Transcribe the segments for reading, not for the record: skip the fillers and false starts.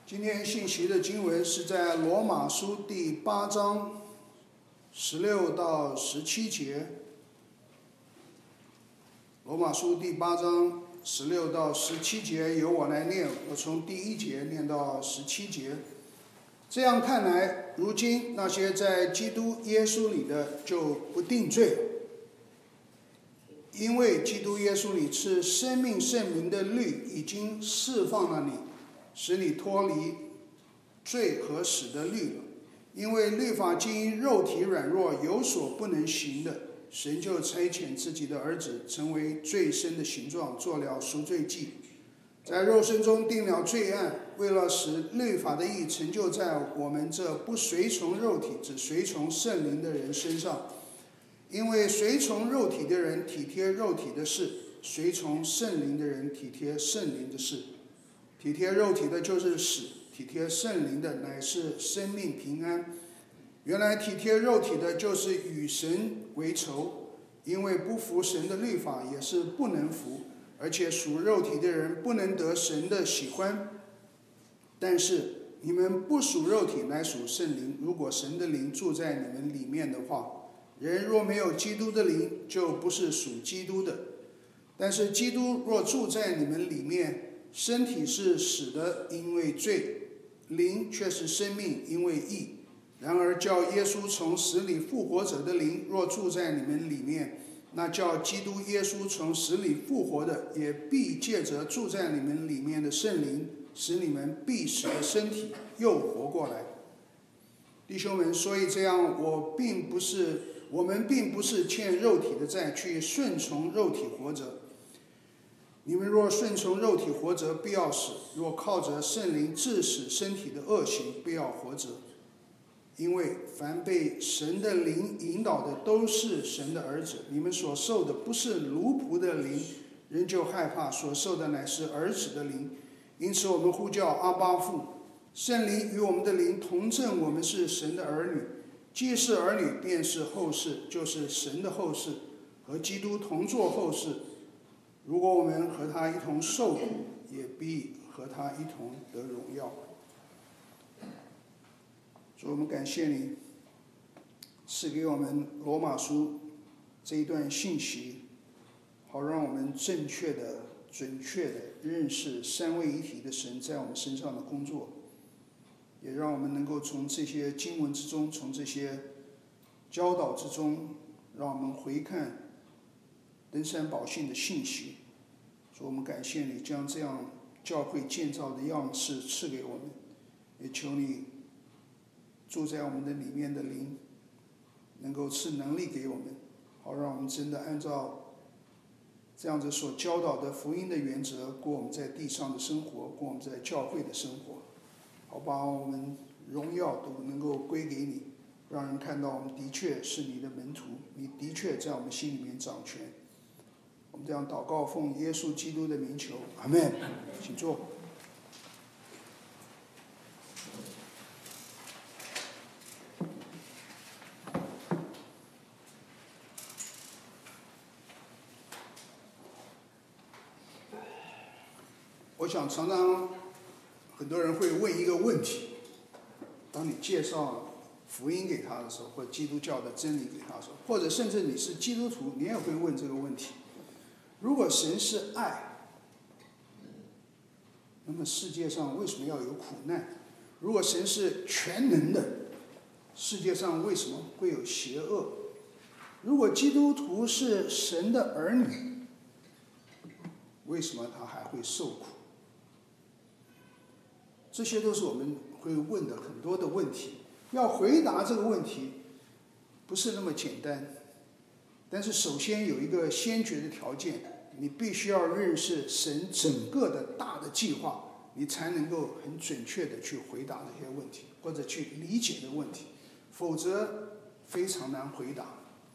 今天信息的经文是在罗马书第8章16到17节。罗马书第8章16到17节由我来念，我从第1节念到17节。这样看来，如今那些在基督耶稣里的就不定罪，因为基督耶稣里赐生命圣灵的律已经释放了你，使你脱离罪和死的律了。因为律法既因肉体软弱有所不能行的，神就差遣自己的儿子成为罪身的形状，做了赎罪祭，在肉身中定了罪案，为了使律法的义成就在我们这不随从肉体只随从圣灵的人身上。因为随从肉体的人体贴肉体的事，随从圣灵的人体贴圣灵的事。体贴肉体的就是死，体贴圣灵的乃是生命平安。原来体贴肉体的就是与神为仇，因为不服神的律法也是不能服，而且属肉体的人不能得神的喜欢。但是你们不属肉体，乃属圣灵，如果神的灵住在你们里面的话，人若没有基督的灵，就不是属基督的。但是基督若住在你们里面，身体是死的，因为罪；灵却是生命，因为义。然而叫耶稣从死里复活者的灵若住在你们里面，那叫基督耶稣从死里复活的，也必借着住在你们里面的圣灵，使你们必死的身体又活过来。弟兄们，所以这样，我们并不是欠肉体的债，去顺从肉体活着。你们若顺从肉体活着，必要死；若靠着圣灵治死身体的恶行，必要活着。因为凡被神的灵引导的，都是神的儿子。你们所受的不是奴仆的灵，人就害怕；所受的乃是儿子的灵。因此我们呼叫阿爸父。圣灵与我们的灵同证，我们是神的儿女。既是儿女，便是后世，就是神的后世，和基督同作后世。如果我们和他一同受苦，也必和他一同得荣耀。主，我们感谢你赐给我们罗马书这一段信息，好让我们正确的、准确的认识三位一体的神在我们身上的工作，也让我们能够从这些经文之中，从这些教导之中，让我们回看登山宝训的信息。主，我们感谢你将这样教会建造的样式赐给我们，也求你住在我们的里面的灵能够赐能力给我们，好让我们真的按照这样子所教导的福音的原则过我们在地上的生活，过我们在教会的生活，好把我们荣耀都能够归给你，让人看到我们的确是你的门徒，你的确在我们心里面掌权。我们这样祷告，奉耶稣基督的名求，阿们。请坐。我想常常很多人会问一个问题，当你介绍福音给他的时候，或者基督教的真理给他的时候，或者甚至你是基督徒，你也会问这个问题：如果神是爱，那么世界上为什么要有苦难？如果神是全能的，世界上为什么会有邪恶？如果基督徒是神的儿女，为什么他还会受苦？这些都是我们会问的很多的问题。要回答这个问题不是那么简单，但是首先有一个先决的条件，你必须要认识神整个的大的计划，你才能够很准确的去回答这些问题，或者去理解的问题，否则非常难回答。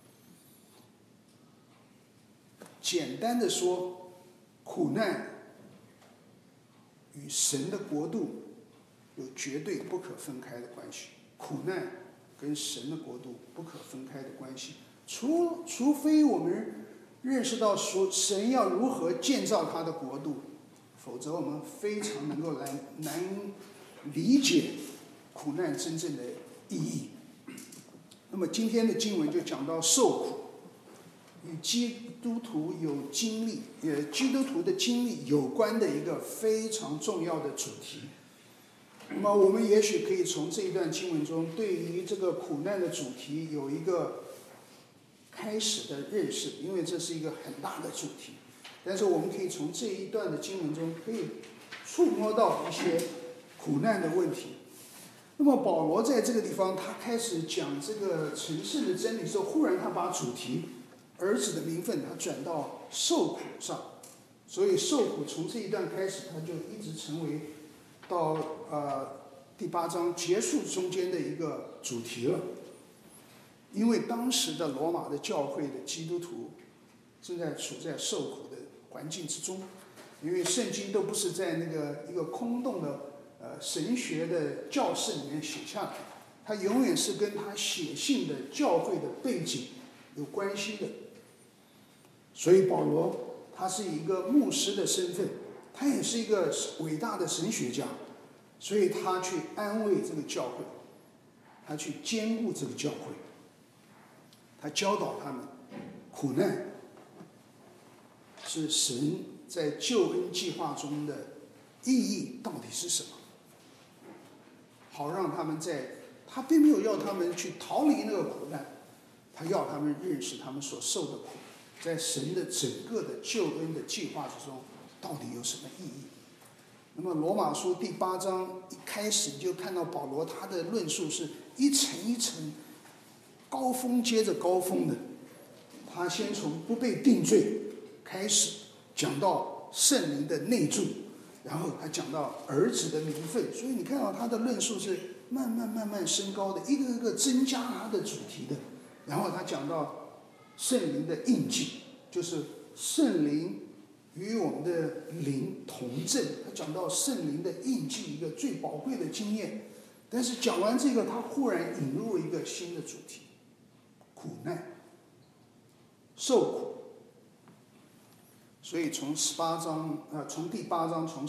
简单的说，苦难与神的国度有绝对不可分开的关系，苦难跟神的国度不可分开的关系。除非我们认识到说神要如何建造他的国度，否则我们非常能够难理解苦难真正的意义。那么今天的经文就讲到受苦，与基督徒的经历有关的一个非常重要的主题。那么我们也许可以从这一段经文中，对于这个苦难的主题有一个开始的认识，因为这是一个很大的主题。但是我们可以从这一段的经文中，可以触摸到一些苦难的问题。那么保罗在这个地方，他开始讲这个成圣的真理的时候，忽然他把主题儿子的名分他转到受苦上，所以受苦从这一段开始，他就一直成为到第8章结束中间的一个主题了。因为当时的罗马的教会的基督徒正在处在受苦的环境之中，因为圣经都不是在那个一个空洞的神学的教室里面写下来，它永远是跟他写信的教会的背景有关系的。所以保罗他是以一个牧师的身份，他也是一个伟大的神学家，所以他去安慰这个教会，他去兼顾这个教会，他教导他们，苦难是神在救恩计划中的意义到底是什么，好让他们他并没有要他们去逃离那个苦难，他要他们认识他们所受的苦，在神的整个的救恩的计划之中到底有什么意义。那么罗马书第8章一开始你就看到保罗他的论述是一层一层高峰接着高峰的。他先从不被定罪开始讲到圣灵的内住，然后他讲到儿子的名分，所以你看到他的论述是慢慢升高的，一个个增加他的主题的。然后他讲到圣灵的印记，就是圣灵与我们的灵同证，他讲到圣灵的印记，一个最宝贵的经验。但是讲完这个，他忽然引入了一个新的主题，苦难、受苦。所以从第8章从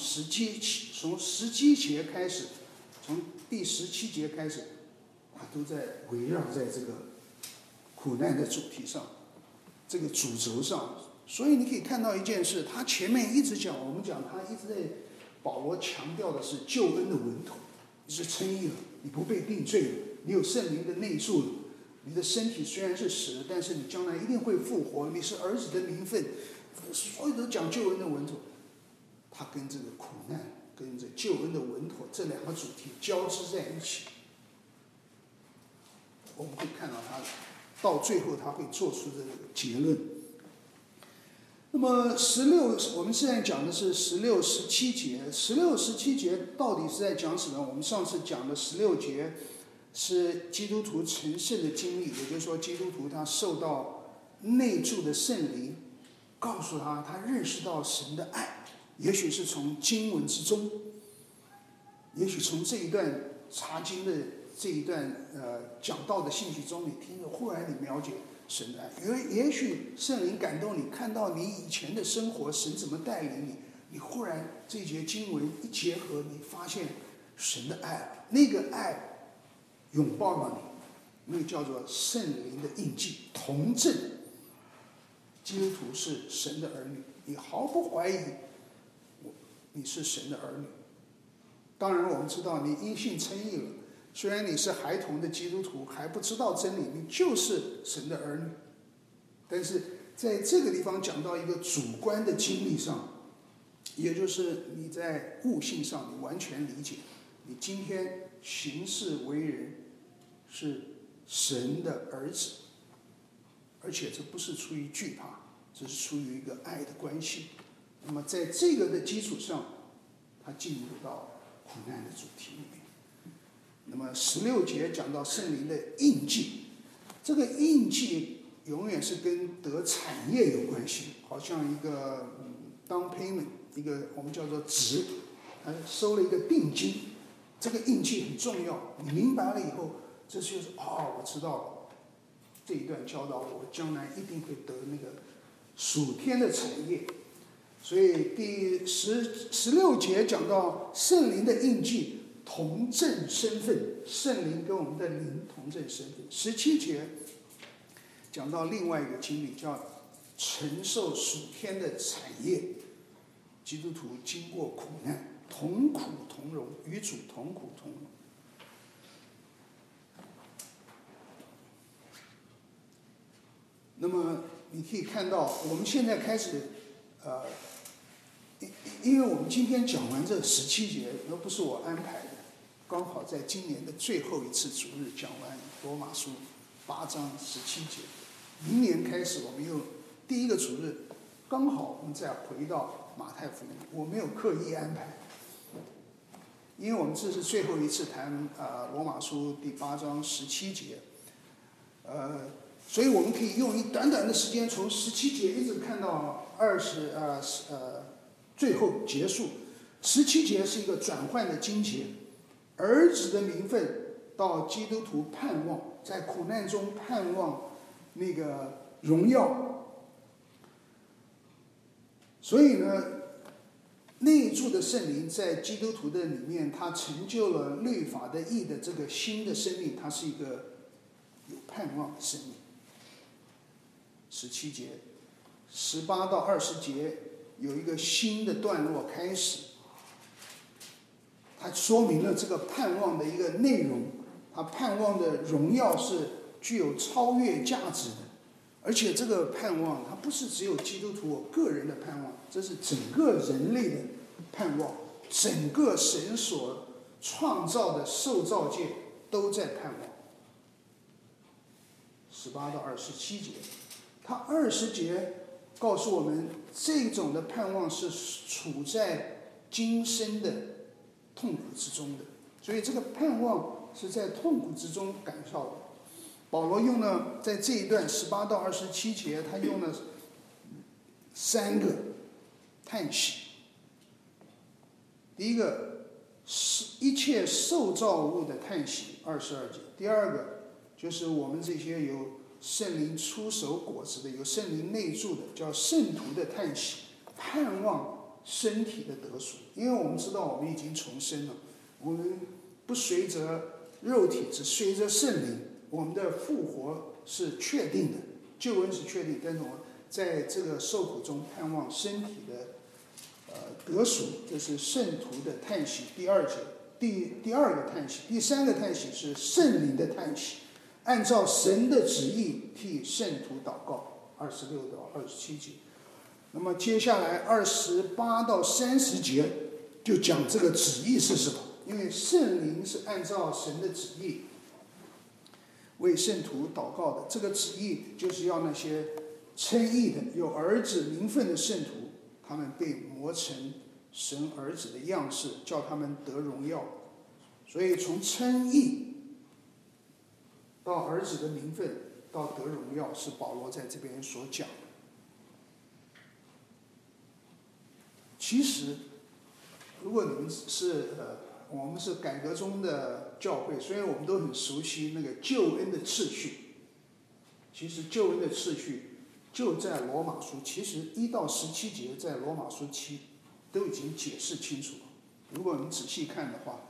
17节开始，从第17节开始，他都在围绕在这个苦难的主题上，这个主轴上。所以你可以看到一件事，他前面一直讲，我们讲他一直在保罗强调的是救恩的稳妥，你是称义了，你不被定罪了，你有圣灵的内住了，你的身体虽然是死了，但是你将来一定会复活，你是儿子的名分，所有都讲救恩的稳妥。他跟这个苦难跟这救恩的稳妥这两个主题交织在一起，我们会看到他到最后他会做出这个结论。那么我们现在讲的是16、17节。16、17节到底是在讲什么？我们上次讲的16节是基督徒成圣的经历，也就是说基督徒他受到内住的圣灵告诉他认识到神的爱，也许是从经文之中，也许从这一段查经的这一段讲道的信息中，你听着忽然你了解神的爱，也许圣灵感动你，看到你以前的生活神怎么带领你，你忽然这节经文一结合，你发现神的爱，那个爱拥抱了你，那个叫做圣灵的印记，同证基督徒是神的儿女，你毫不怀疑你是神的儿女。当然我们知道你因信称义了，虽然你是孩童的基督徒，还不知道真理，你就是神的儿女。但是在这个地方讲到一个主观的经历上，也就是你在悟性上你完全理解，你今天行事为人是神的儿子，而且这不是出于惧怕，这是出于一个爱的关系。那么在这个的基础上，他进入到苦难的主题里面。那么16节讲到圣灵的印记，这个印记永远是跟得产业有关系，好像一个down payment， 一个我们叫做值，收了一个定金，这个印记很重要。你明白了以后，这就是我知道了，这一段教导我将来一定会得那个属天的产业。所以第16节讲到圣灵的印记， 同证身份，圣灵跟我们的灵同证身份。17节讲到另外一个经历，叫承受属天的产业。基督徒经过苦难，同苦同荣，与主同苦同荣。那么你可以看到，我们现在开始，因为我们今天讲完这17节，那不是我安排的，刚好在今年的最后一次主日讲完罗马书8章17节。明年开始，我们又第一个主日，刚好我们再回到马太福音，我没有刻意安排，因为我们这是最后一次谈罗马书第8章17节，所以我们可以用一短短的时间，从17节一直看到最后结束。17节是一个转换的经节，儿子的名分到基督徒盼望，在苦难中盼望那个荣耀。所以呢，内住的圣灵在基督徒的里面，他成就了律法的义的这个新的生命，它是一个有盼望的生命。17节18到20节有一个新的段落开始，它说明了这个盼望的一个内容。它盼望的荣耀是具有超越价值的，而且这个盼望它不是只有基督徒我个人的盼望，这是整个人类的盼望，整个神所创造的受造界都在盼望。18到27节，他20节告诉我们，这种的盼望是处在今生的痛苦之中的，所以这个盼望是在痛苦之中感受的。保罗用了在这一段18到27节，他用了3个叹息。第一个是一切受造物的叹息，22节。第二个就是我们这些有圣灵出手果子的，有圣灵内住的，叫圣徒的叹息，盼望身体的得赎。因为我们知道我们已经重生了，我们不随着肉体，只随着圣灵，我们的复活是确定的，救恩是确定，但是我们在这个受苦中盼望身体的得赎，这是圣徒的叹息。第2节，第二个叹息。第3个叹息是圣灵的叹息，按照神的旨意替圣徒祷告，26到27节。那么接下来28到30节就讲这个旨意是什么，因为圣灵是按照神的旨意为圣徒祷告的，这个旨意就是要那些称义的有儿子名分的圣徒，他们被磨成神儿子的样式，叫他们得荣耀。所以从称义到儿子的名分到得荣耀，是保罗在这边所讲的。其实如果你们是我们是改革中的教会，所以我们都很熟悉那个救恩的次序。其实救恩的次序就在罗马书，其实1到17节在罗马书7都已经解释清楚了。如果你仔细看的话，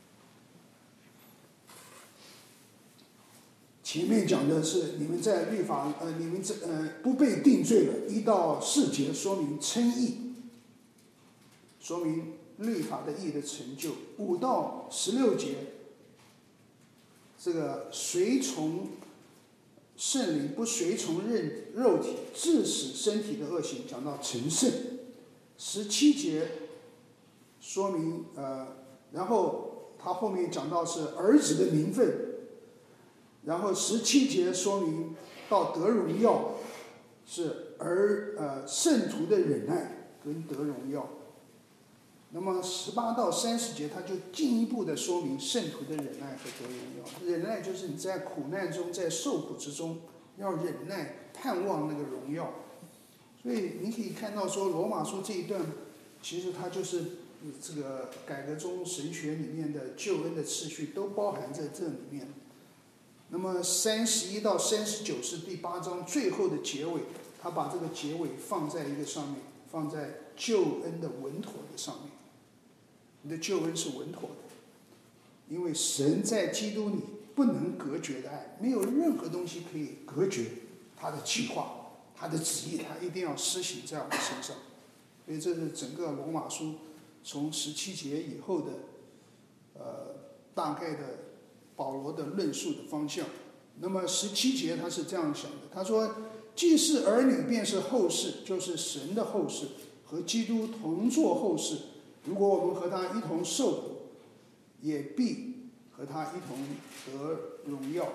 前面讲的是你们在律法你们不被定罪了，1到4节说明称义，说明律法的义的成就。5到16节，这个随从圣灵不随从肉体，致使身体的恶行，讲到成圣。17节说明然后他后面讲到是儿子的名分，然后17节说明到得荣耀是圣徒的忍耐跟得荣耀。那么18到30节他就进一步的说明圣徒的忍耐和得荣耀。忍耐就是你在苦难中，在受苦之中要忍耐，盼望那个荣耀。所以你可以看到说罗马书这一段其实它就是这个改革中神学里面的救恩的次序都包含在这里面。那么31到39是第8章最后的结尾，他把这个结尾放在一个上面，放在救恩的稳妥的上面。你的救恩是稳妥的。 因为神在基督里不能隔绝的爱，没有任何东西可以隔绝他的计划、他的旨意，他一定要施行在我们身上。所以这是整个罗马书从17节以后的大概的保罗的论述的方向。那么17节他是这样想的，他说既是儿女便是后世，就是神的后世，和基督同作后世。如果我们和他一同受苦，也必和他一同得荣耀。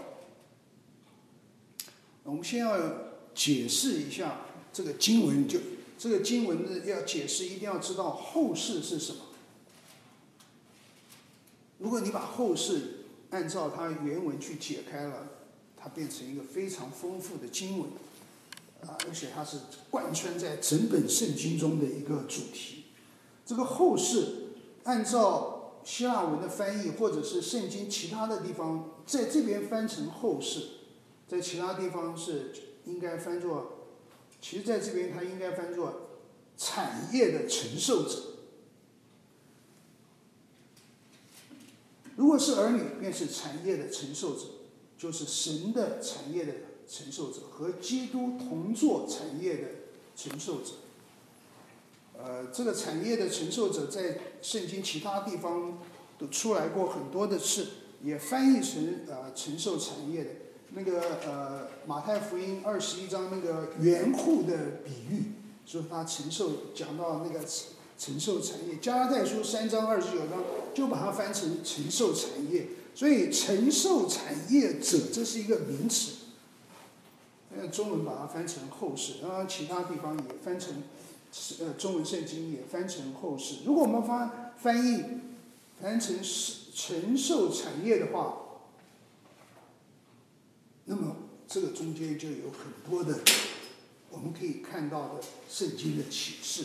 我们先要解释一下这个经文，就这个经文的要解释，一定要知道后世是什么。如果你把后世按照它原文去解开了，它变成一个非常丰富的经文，而且它是贯穿在整本圣经中的一个主题。这个后世按照希腊文的翻译，或者是圣经其他的地方，在这边翻成后世，在其他地方是应该翻作，其实在这边它应该翻作产业的承受者。如果是儿女，便是产业的承受者，就是神的产业的承受者，和基督同作产业的承受者。这个产业的承受者在圣经其他地方都出来过很多的次，也翻译成承受产业的。那个马太福音21章那个园户的比喻，说他承受，讲到那个承受产业。加拉太书3章29章就把它翻成承受产业。所以承受产业者这是一个名词，中文把它翻成后世，其他地方也翻成中文圣经也翻成后世。如果我们翻成承受产业的话，那么这个中间就有很多的我们可以看到的圣经的启示。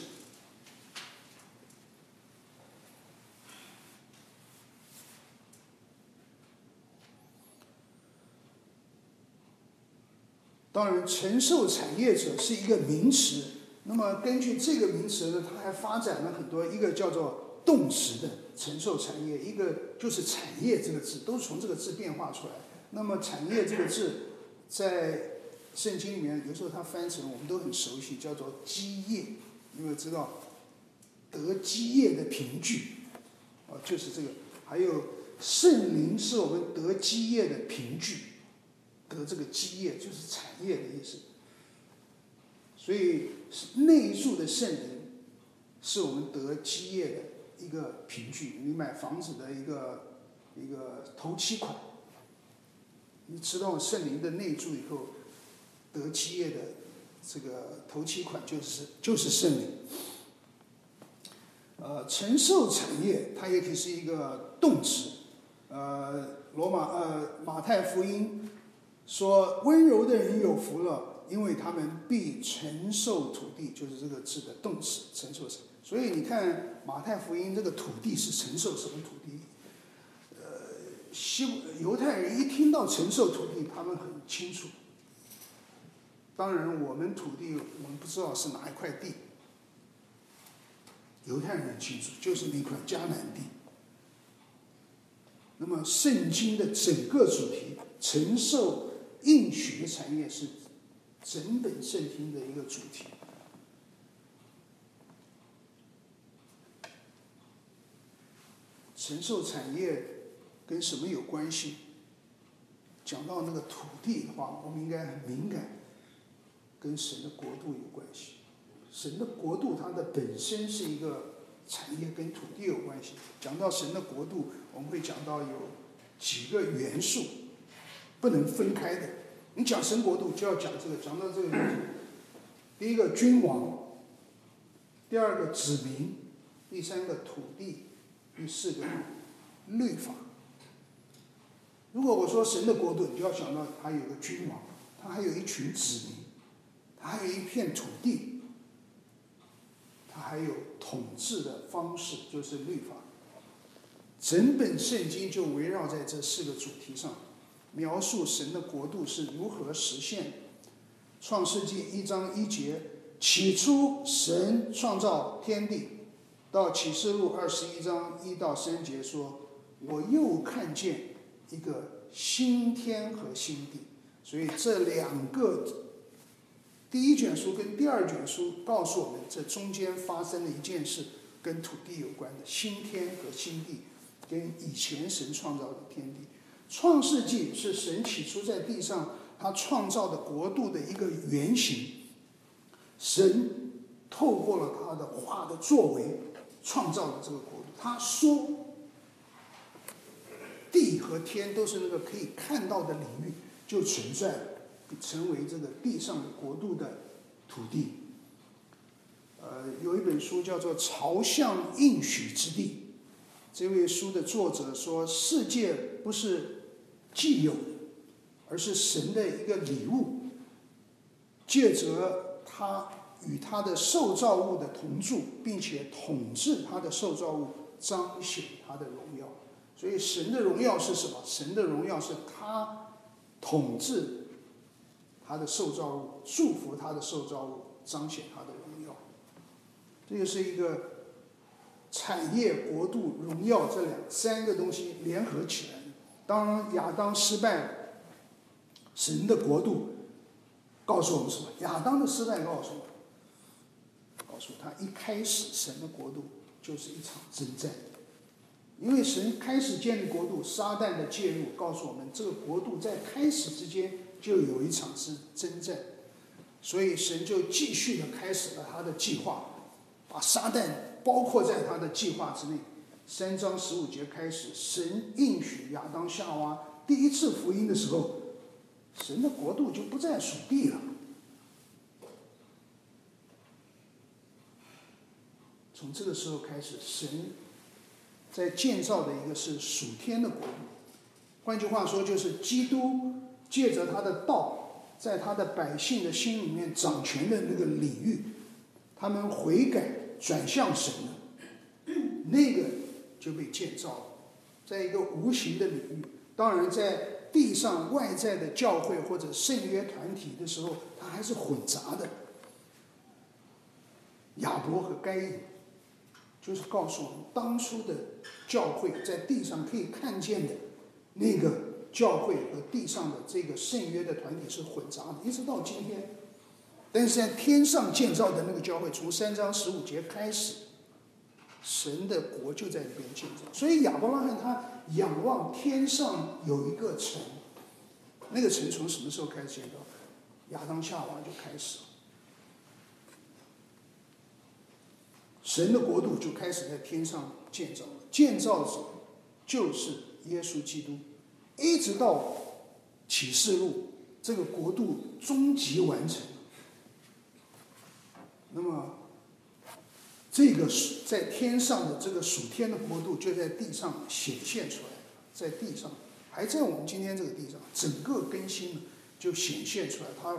当然，承受产业者是一个名词。那么根据这个名词呢，它还发展了很多，一个叫做动词的承受产业，一个就是产业这个字，都是从这个字变化出来。那么产业这个字在圣经里面有时候它翻成我们都很熟悉，叫做基业。你有没有知道得基业的凭据？就是这个。还有圣灵是我们得基业的凭据，得这个基业就是产业的意思。所以内住的圣灵是我们得基业的一个凭据。你买房子的一个头期款，你知道圣灵的内住以后，得基业的这个头期款就是圣灵。承受产业它也可以是一个动词。马太福音说温柔的人有福了，因为他们必承受土地，就是这个字的动词承受产。所以你看马太福音这个土地是承受什么土地？犹太人一听到承受土地，他们很清楚。当然我们土地我们不知道是哪一块地，犹太人很清楚，就是那块迦南地。那么圣经的整个主题，承受应许的产业，是整本圣经的一个主题。承受产业跟什么有关系？讲到那个土地的话，我们应该很敏感，跟神的国度有关系。神的国度它的本身是一个产业，跟土地有关系。讲到神的国度，我们会讲到有几个元素不能分开的。你讲神国度就要讲这个，讲到这个元素。第一个君王，第二个子民，第三个土地，第四个律法。如果我说神的国度，你就要想到他有个君王，他还有一群子民，他还有一片土地，他还有统治的方式，就是律法。整本圣经就围绕在这4个主题上，描述神的国度是如何实现。创世纪1章1节，起初神创造天地，到启示录21章1到3节说， 我又看见一个新天和新地。所以这两个，第一卷书跟第二卷书告诉我们，这中间发生了一件事，跟土地有关的新天和新地，跟以前神创造的天地。创世纪是神起初在地上他创造的国度的一个原型，神透过了他的话的作为创造了这个国度。他说地和天都是那个可以看到的领域，就存在成为这个地上的国度的土地。有一本书叫做《朝向应许之地》，这位书的作者说，世界不是既有的，而是神的一个礼物，借着他与他的受造物的同住，并且统治他的受造物，彰显他的荣耀。所以神的荣耀是什么？神的荣耀是他统治他的受造物，祝福他的受造物，彰显他的荣耀。这个是一个产业、国度、荣耀这三个东西联合起来的。当亚当失败了，神的国度告诉我们什么？亚当的失败告诉他一开始神的国度就是一场征战。因为神开始建立国度，撒旦的介入告诉我们，这个国度在开始之间就有一场是征战，所以神就继续的开始了他的计划，把撒旦包括在他的计划之内。3章15节开始，神应许亚当夏娃第一次福音的时候，神的国度就不再属地了。从这个时候开始，神在建造的一个是属天的国度。换句话说，就是基督借着他的道，在他的百姓的心里面掌权的那个领域，他们悔改转向神了，那个就被建造了，在一个无形的领域。当然在地上外在的教会或者圣约团体的时候，它还是混杂的。亚伯和该隐就是告诉我们，当初的教会在地上可以看见的那个教会和地上的这个圣约的团体是混杂的，一直到今天。但是在天上建造的那个教会，从3章15节开始，神的国就在那边建造。所以亚伯拉罕他仰望天上有一个城，那个城从什么时候开始建造？亚当夏娃就开始了。神的国度就开始在天上建造了，建造者就是耶稣基督，一直到启示录，这个国度终极完成。那么这个在天上的这个属天的国度就在地上显现出来，在地上还在我们今天这个地上整个更新了，就显现出来。他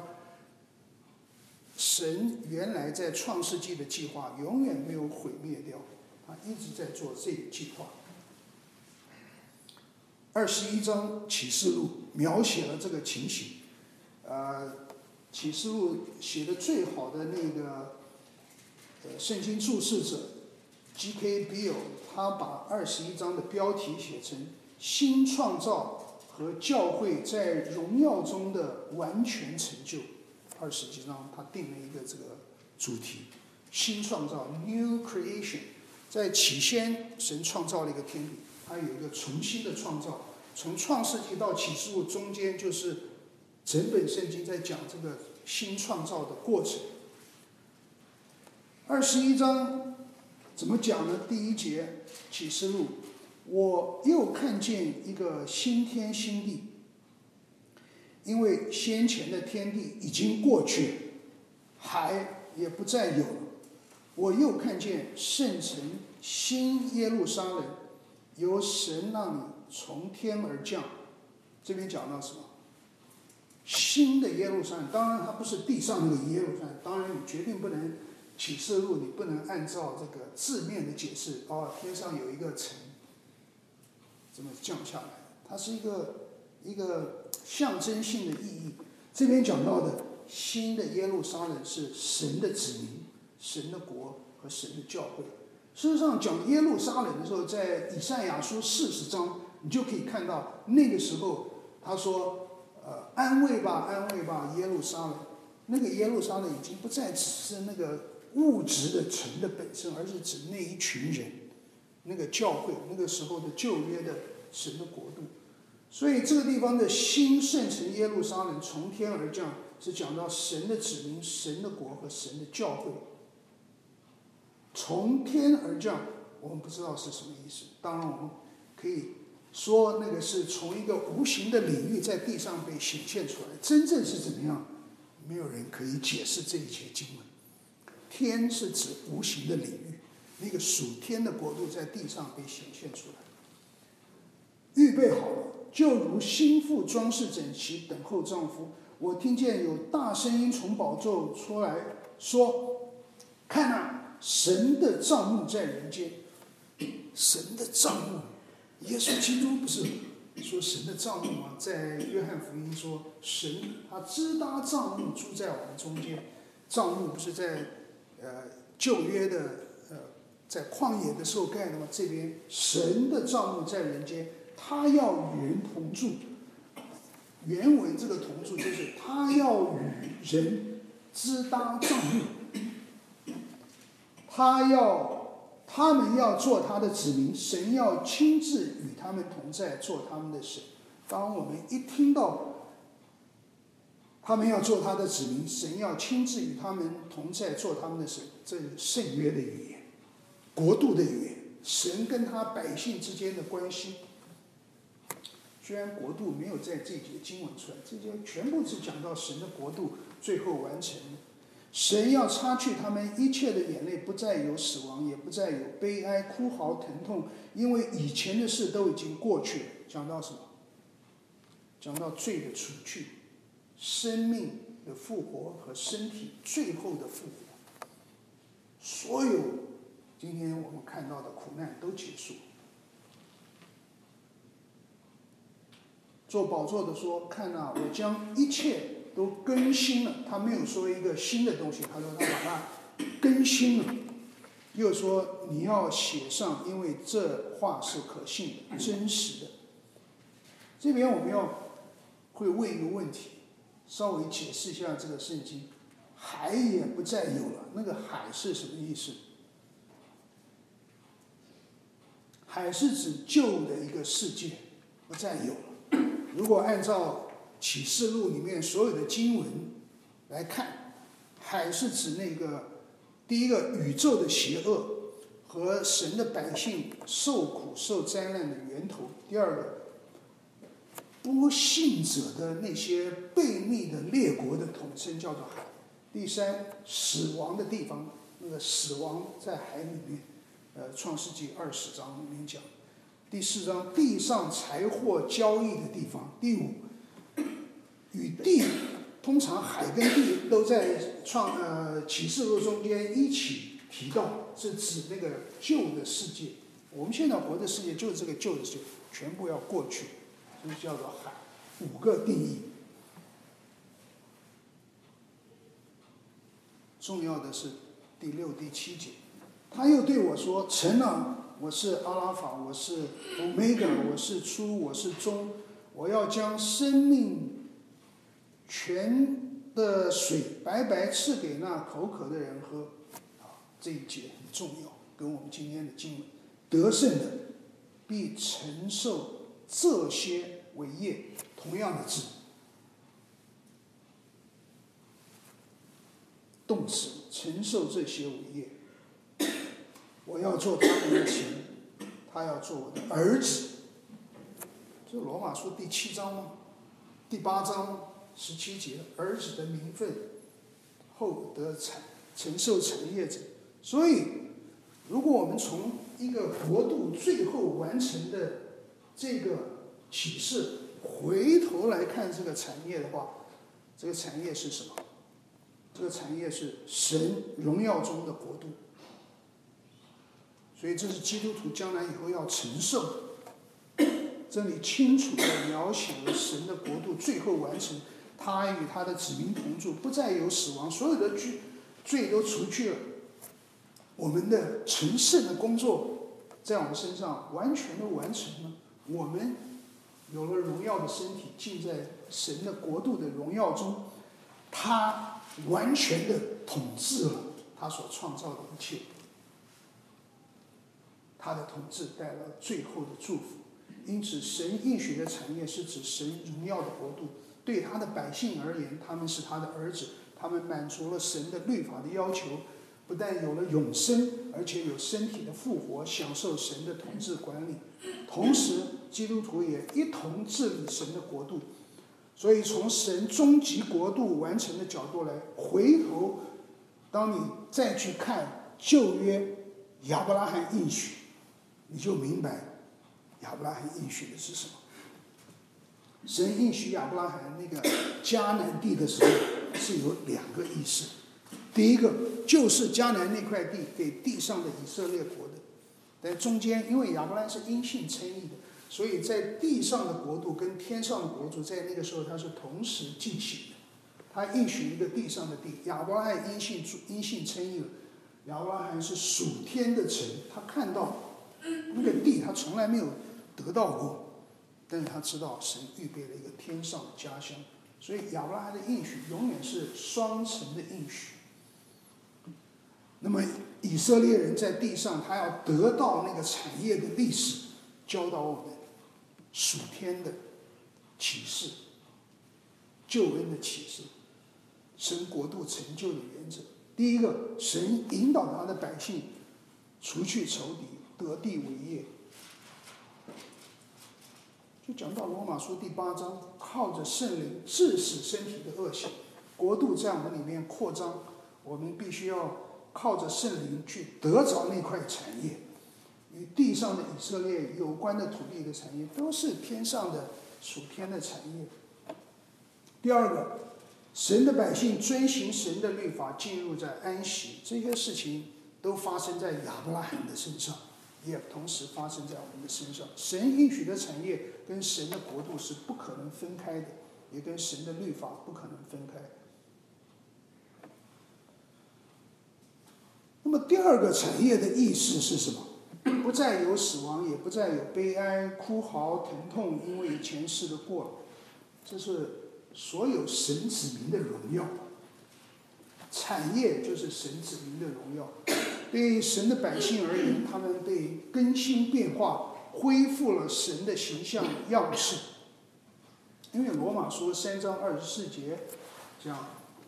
神原来在创世纪的计划永远没有毁灭掉，他一直在做这个计划。21章启示录描写了这个情形。启示录写的最好的那个圣经注释者 G.K. Beale， 他把21章的标题写成新创造和教会在荣耀中的完全成就。21章他定了一个这个主题，新创造 New Creation。 在起先神创造了一个天地，他有一个重新的创造。从创世纪到启示录中间，就是整本圣经在讲这个新创造的过程。21章怎么讲呢？第1节启示录，我又看见一个新天新地，因为先前的天地已经过去了，海也不再有了。我又看见圣城新耶路撒冷由神那里从天而降。这边讲到什么？新的耶路撒冷，当然它不是地上那个耶路撒冷，当然你决定不能启示录，你不能按照这个字面的解释，天上有一个城这么降下来，它是一个象征性的意义。这边讲到的新的耶路撒冷是神的子民、神的国和神的教会。 事实上，讲耶路撒冷的时候，在以赛亚书40章，你就可以看到那个时候他说：“安慰吧，安慰吧，耶路撒冷。”那个耶路撒冷已经不再只是那个物质的城的本身，而是指那一群人，那个教会，那个时候的旧约的神的国度。所以这个地方的新圣城耶路撒冷从天而降，是讲到神的子民、神的国和神的教会。从天而降，我们不知道是什么意思。当然，我们可以说那个是从一个无形的领域在地上被显现出来。真正是怎么样，没有人可以解释这一节经文。天是指无形的领域，那个属天的国度在地上被显现出来。预备好了，就如新妇装饰整齐，等候丈夫。我听见有大声音从宝座出来说：“看啊，神的帐幕在人间。”神的帐幕，耶稣基督不是说神的帐幕吗？在约翰福音说，神他支搭帐幕住在我们中间。帐幕不是在旧约的在旷野的时候盖的吗？这边神的帐幕在人间，他要与人同住。原文这个同住就是他要与人支搭帐幕，他们要做他的子民，神要亲自与他们同在，做他们的神。当我们一听到他们要做他的子民，神要亲自与他们同在，做他们的神，这是圣约的语言，国度的语言，神跟他百姓之间的关系。虽然国度没有在这节经文出来，这些全部是讲到神的国度最后完成的。神要擦去他们一切的眼泪，不再有死亡，也不再有悲哀、哭嚎、疼痛，因为以前的事都已经过去了。讲到什么？讲到罪的除去，生命的复活和身体最后的复活。所有今天我们看到的苦难都结束。做宝座的说：“看啊，我将一切都更新了。”他没有说一个新的东西，他说他把它更新了。又说你要写上，因为这话是可信的、真实的。这边我们会问一个问题，稍微解释一下这个圣经。海也不再有了，那个海是什么意思？海是指旧的一个世界不再有了。如果按照启示录里面所有的经文来看，海是指那个第一个宇宙的邪恶和神的百姓受苦受灾难的源头；第二个不信者的那些悖逆的列国的统称叫做海；第三，死亡的地方，那个死亡在海里面，创世纪20章里面讲。第4章，地上财货交易的地方。第5，与地，通常海跟地都在启示录中间一起提到，是指那个旧的世界。我们现在活的世界就是这个旧的世界，全部要过去，所以叫做海。5个定义。重要的是第6、第7节，他又对我说：“臣啊，我是阿拉法，我是欧米伽，我是初，我是终，我要将生命泉的水白白赐给那口渴的人喝。”这一节很重要，跟我们今天的经文，得胜的必承受这些为业，同样的字，动词，承受这些为业。我要做他们的神，他要做我的儿子。这罗马书第7章吗？第8章17节，儿子的名分后得承受产业者。所以，如果我们从一个国度最后完成的这个启示回头来看这个产业的话，这个产业是什么？这个产业是神荣耀中的国度。所以这是基督徒将来以后要承受。这里清楚地描写了神的国度最后完成，他与他的子民同住，不再有死亡，所有的罪都除去了。 我们的成圣的工作在我们身上完全的完成了，我们有了荣耀的身体，进在神的国度的荣耀中，他完全的统治了他所创造的一切，他的统治带来了最后的祝福。因此神应许的产业是指神荣耀的国度，对他的百姓而言，他们是他的儿子，他们满足了神的律法的要求，不但有了永生，而且有身体的复活，享受神的统治管理。同时基督徒也一同治理神的国度。所以从神终极国度完成的角度来回头，当你再去看旧约亚伯拉罕应许，你就明白亚伯拉罕应许的是什么。神应许亚伯拉罕那个迦南地的时候是有两个意思。第一个就是迦南那块地给地上的以色列国的，但中间因为亚伯拉罕是因信称义的，所以在地上的国度跟天上的国度在那个时候它是同时进行的。他应许一个地上的地，亚伯拉罕因信称义了，亚伯拉罕是属天的城，他看到那个地他从来没有得到过，但是他知道神预备了一个天上的家乡，所以亚伯拉罕的应许永远是双层的应许。那么以色列人在地上他要得到那个产业的历史，教导我们属天的启示，救恩的启示，神国度成就的原则。第一个，神引导他的百姓除去仇敌，得地为业。就讲到罗马书第8章，靠着圣灵治死身体的恶行，国度在我们里面扩张，我们必须要靠着圣灵去得着那块产业。与地上的以色列有关的土地的产业，都是天上的属天的产业。第二个，神的百姓遵行神的律法，进入在安息，这些事情都发生在亚伯拉罕的身上，也同时发生在我们的身上。神应许的产业跟神的国度是不可能分开的，也跟神的律法不可能分开。那么第二个产业的意思是什么？不再有死亡，也不再有悲哀、哭嚎、疼痛，因为前世的过了。这是所有神子民的荣耀。产业就是神子民的荣耀。对神的百姓而言，他们被更新变化，恢复了神的形象样式。因为罗马书3章24节讲，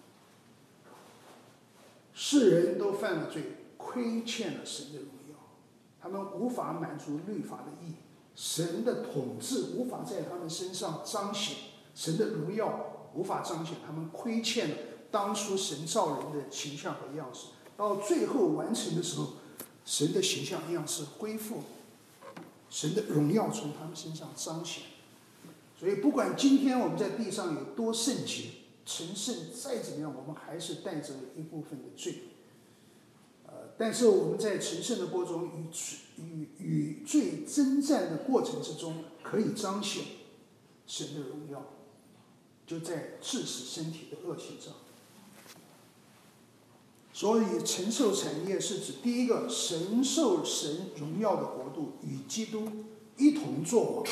世人都犯了罪，亏欠了神的荣耀，他们无法满足律法的义，神的统治无法在他们身上彰显，神的荣耀无法彰显，他们亏欠了当初神造人的形象和样式。到最后完成的时候，神的形象样式恢复，神的荣耀从他们身上彰显。所以不管今天我们在地上有多圣洁、成圣，再怎么样，我们还是带着一部分的罪。但是我们在成圣的过程中，与罪征战的过程之中，可以彰显神的荣耀，就在致死身体的恶行上。所以承受产业是指第一个，神受神荣耀的国度与基督一同作王。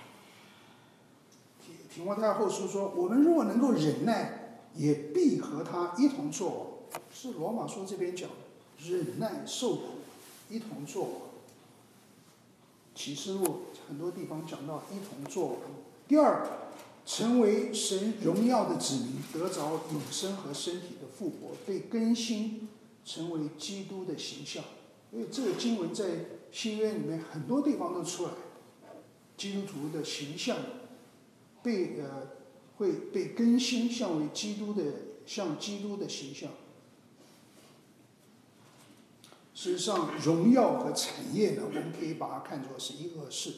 提摩太后书说，我们如果能够忍耐，也必和他一同作王。是罗马书这边讲的，忍耐受苦，一同作王。启示录很多地方讲到一同作王。第二，成为神荣耀的子民，得着永生和身体的复活，被更新，成为基督的形象。因为这个经文在新约里面很多地方都出来，基督徒的形象会被更新，像基督的形象。事实上，荣耀和产业呢，我们可以把它看作是一个事。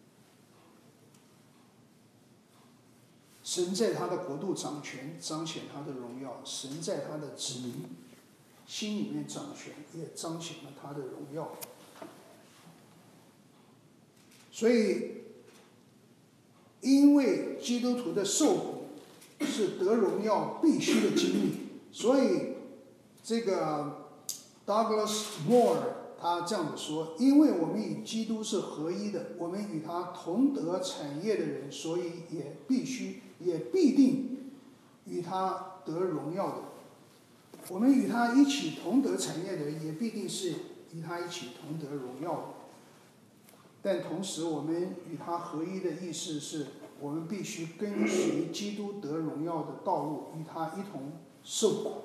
神在他的国度掌权，彰显他的荣耀；神在他的子民心里面掌权，也彰显了他的荣耀。所以，因为基督徒的受苦是得荣耀必须的经历，所以这个 Douglas Moore 他这样子说：因为我们与基督是合一的，我们与他同得产业的人，所以也必定与他得荣耀的。我们与他一起同得产业的人，也必定是与他一起同得荣耀的。但同时，我们与他合一的意思是，我们必须跟随基督得荣耀的道路，与他一同受苦。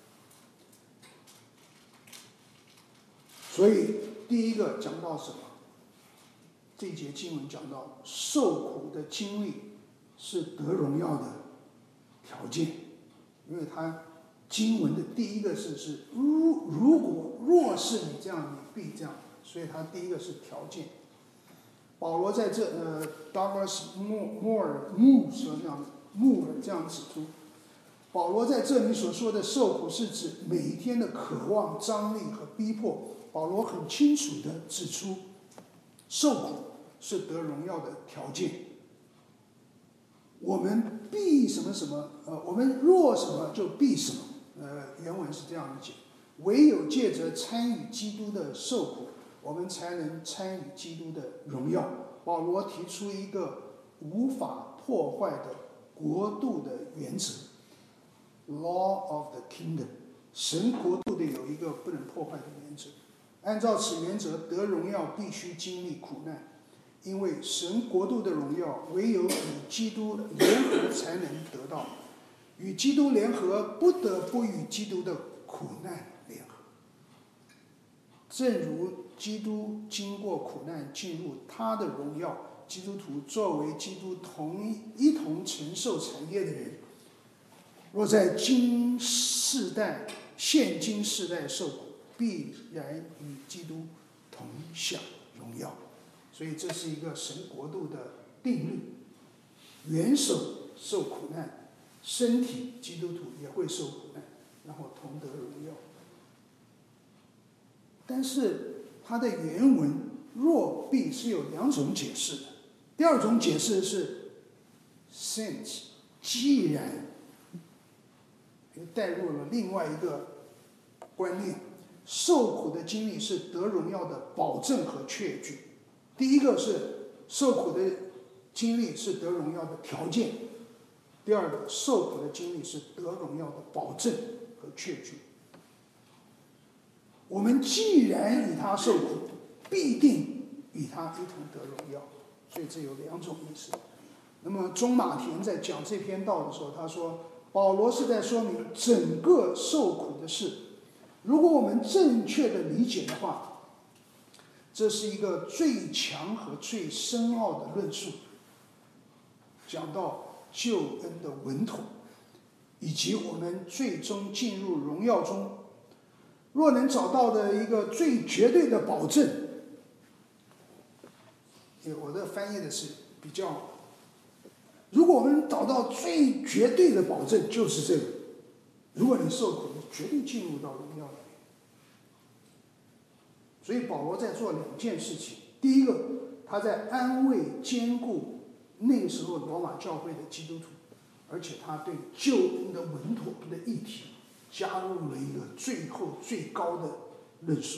所以，第一个讲到什么？这一节经文讲到，受苦的经历是得荣耀的条件，因为他经文的第一个是若是你这样，你必这样，所以他第一个是条件。保罗在这Douglas Moore 这样指出，保罗在这里所说的受苦是指每一天的渴望、张力和逼迫。保罗很清楚地指出，受苦是得荣耀的条件。我们必什么什么，我们若什么就必什么。原文是这样解：唯有借着参与基督的受苦，我们才能参与基督的荣耀。保罗提出一个无法破坏的国度的原则 ，Law of the Kingdom， 神国度的有一个不能破坏的原则。按照此原则，得荣耀必须经历苦难，因为神国度的荣耀唯有与基督联合才能得到，与基督联合不得不与基督的苦难联合。正如基督经过苦难进入他的荣耀，基督徒作为基督一同承受产业的人，若在现今世代受苦，必然与基督同享荣耀。所以这是一个神国度的定律，元首受苦难，身体基督徒也会受苦难，然后同得荣耀。但是它的原文若必是有两种解释的。第二种解释是 since， 既然，又带入了另外一个观念，受苦的经历是得荣耀的保证和确据。第一个是受苦的经历是得荣耀的条件，第二个受苦的经历是得荣耀的保证和确据。我们既然与他受苦，必定与他一同得荣耀。所以这有两种意思。那么钟马田在讲这篇道的时候，他说保罗是在说明整个受苦的事。如果我们正确的理解的话，这是一个最强和最深奥的论述，讲到救恩的稳妥，以及我们最终进入荣耀中若能找到的一个最绝对的保证。我的翻译的是比较，如果我们找到最绝对的保证，就是这个：如果你受苦，你绝对进入到荣耀里面。所以保罗在做两件事情。第一个，他在安慰坚固那个时候罗马教会的基督徒，而且他对救恩的稳妥的议题加入了一个最后最高的论述。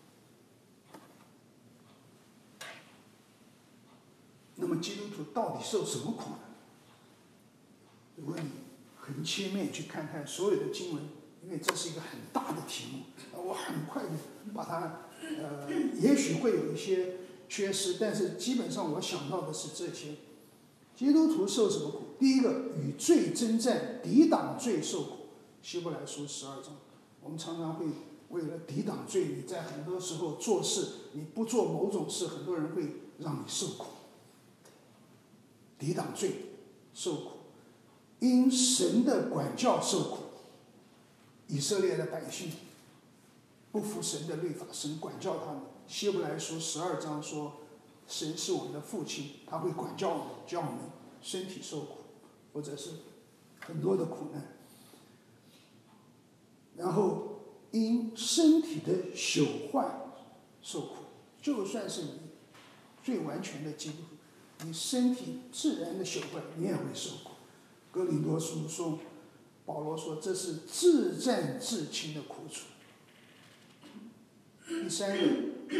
那么基督徒到底受什么苦呢？如果你很切面去看看所有的经文，因为这是一个很大的题目，我很快的把它也许会有一些缺失，但是基本上我想到的是这些。基督徒受什么苦？第一个，与罪征战，抵挡罪受苦。希伯来书12章，我们常常会为了抵挡罪，你在很多时候做事，你不做某种事，很多人会让你受苦。抵挡罪受苦，因神的管教受苦。以色列的百姓不服神的律法，神管教他们。希伯来书12章说，神是我们的父亲，他会管教我们，叫我们身体受苦，或者是很多的苦难。然后因身体的朽坏受苦，就算是你最完全的基督徒，你身体自然的朽坏，你也会受苦。哥林多书说，保罗说这是自战自清的苦楚。 第三个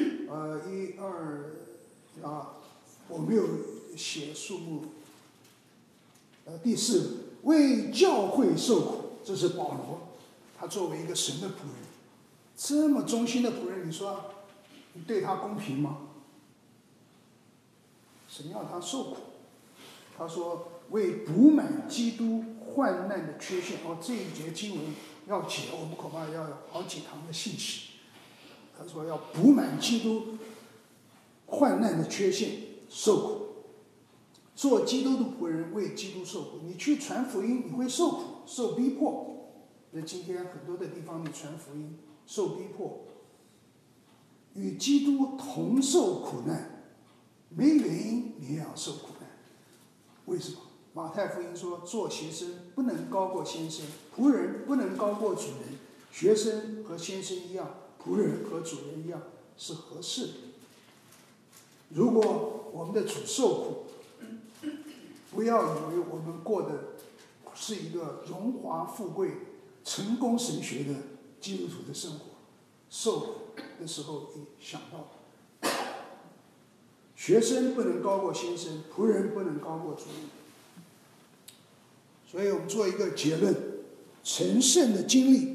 我没有写数目。第四个，为教会受苦，这是保罗，他作为一个神的仆人，这么忠心的仆人，你说你对他公平吗？神要他受苦，他说为补满基督患难的缺陷。这一节经文要解，我们恐怕要有好几堂的信息。他说要补满基督患难的缺陷，受苦。做基督的仆人，为基督受苦。你去传福音，你会受苦，受逼迫。那今天很多的地方，你传福音受逼迫，与基督同受苦难，没原因你也要受苦难。为什么？马太福音说，做学生不能高过先生，仆人不能高过主人。学生和先生一样，仆人和主人一样，是合适的。如果我们的主受苦，不要以为我们过的是一个荣华富贵、成功神学的基督徒的生活。受苦的时候，你想到，学生不能高过先生，仆人不能高过主人。所以我们做一个结论：成圣的经历，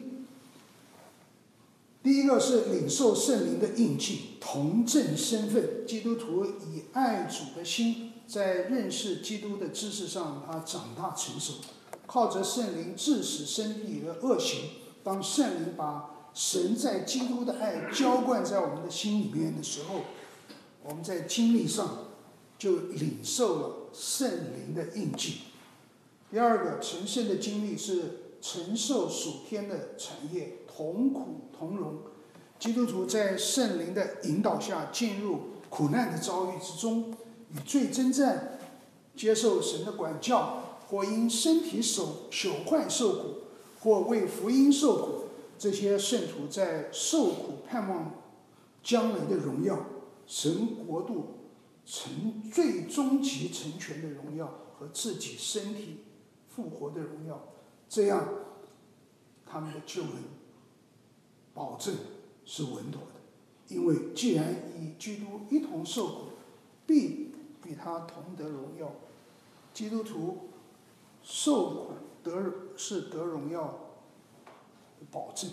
第一个是领受圣灵的印记，同证身份。基督徒以爱主的心，在认识基督的知识上，他长大成熟，靠着圣灵致死身体的恶行。当圣灵把神在基督的爱浇灌在我们的心里面的时候，我们在经历上就领受了圣灵的印记。第二个成圣的经历是承受属天的产业，同苦同荣。基督徒在圣灵的引导下进入苦难的遭遇之中，与罪征战，接受神的管教，或因身体朽坏受苦，或为福音受苦。这些圣徒在受苦盼望将来的荣耀，神国度最终极成全的荣耀和自己身体复活的荣耀，这样他们的救恩保证是稳妥的。因为既然与基督一同受苦，必与他同得荣耀。基督徒受苦是得荣耀的保证。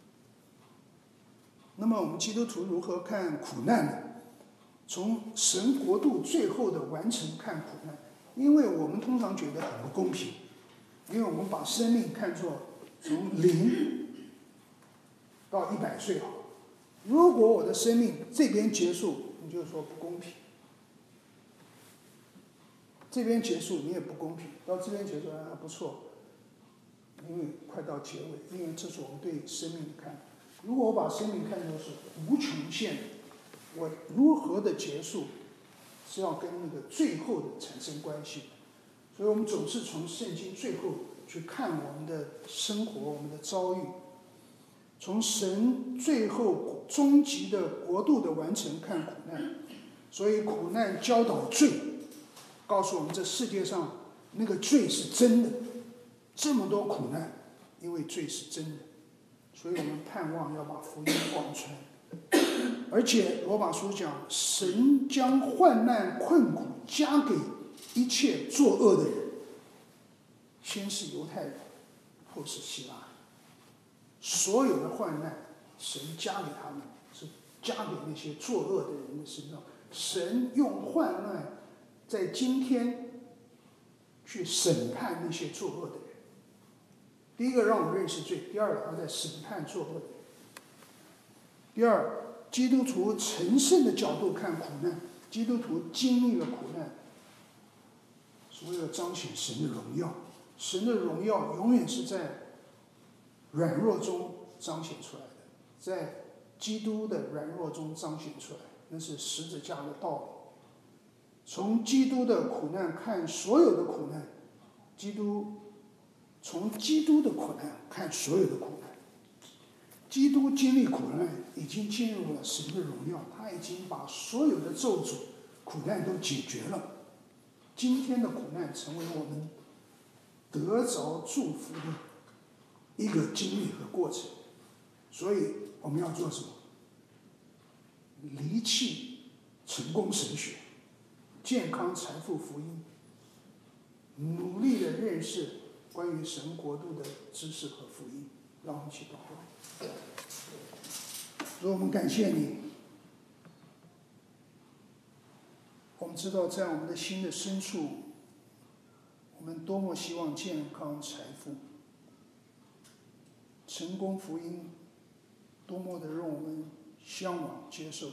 那么我们基督徒如何看苦难呢？从神国度最后的完成看苦难。因为我们通常觉得很不公平，因为我们把生命看作从0到100岁好。如果我的生命这边结束，你就说不公平；这边结束你也不公平，到这边结束还不错，因为快到结尾，因为这是我们对生命的看法。如果我把生命看作是无穷限，我如何的结束是要跟那个最后的产生关系。所以我们总是从圣经最后去看我们的生活，我们的遭遇，从神最后终极的国度的完成看苦难。所以苦难教导罪，告诉我们这世界上那个罪是真的，这么多苦难，因为罪是真的。所以我们盼望要把福音广传。而且罗马书讲，神将患难困苦加给一切作恶的人，先是犹太人，后是希腊人。所有的患难神加给他们，是加给那些作恶的人的身上。神用患难在今天去审判那些作恶的人。第一个让我们认识罪，第二个他在审判作恶的人。第二，基督徒成圣的角度看苦难，基督徒经历了苦难，是为了彰显神的荣耀。神的荣耀永远是在软弱中彰显出来的，在基督的软弱中彰显出来，那是十字架的道理。从基督的苦难看所有的苦难，从基督的苦难看所有的苦难。基督经历苦难，已经进入了神的荣耀，他已经把所有的咒诅、苦难都解决了。今天的苦难成为我们得着祝福的一个经历和过程。所以我们要做什么？ 离弃成功神学、健康财富福音，努力的认识关于神国度的知识和福音。让我们一起祷告。主，我们感谢你，我们知道在我们的心的深处，我们多么希望健康财富、成功福音，多么的让我们向往接受。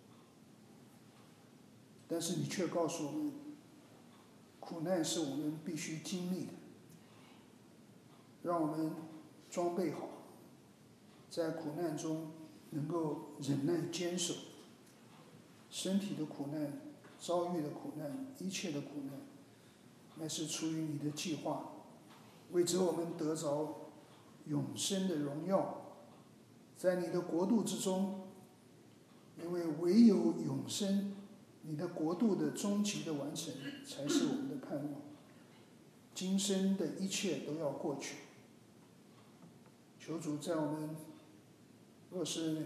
但是你却告诉我们，苦难是我们必须经历的，让我们装备好，在苦难中能够忍耐坚守。身体的苦难、遭遇的苦难、一切的苦难，乃是出于你的计划，为着我们得着永生的荣耀，在你的国度之中。因为唯有永生，你的国度的终极的完成，才是我们的盼望。今生的一切都要过去，求主在我们若是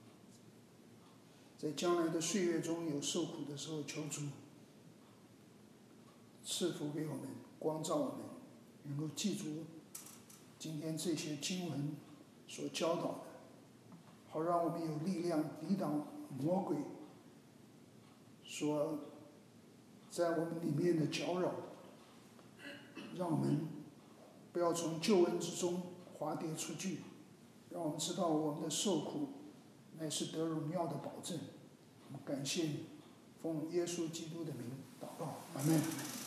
在将来的岁月中有受苦的时候，求主赐福给我们，光照我们，能够记住今天这些经文所教导的，好让我们有力量抵挡魔鬼所在我们里面的搅扰，让我们不要从救恩之中滑跌出去，让我们知道我们的受苦乃是得荣耀的保证。我们感谢你，奉耶稣基督的名祷告，阿们。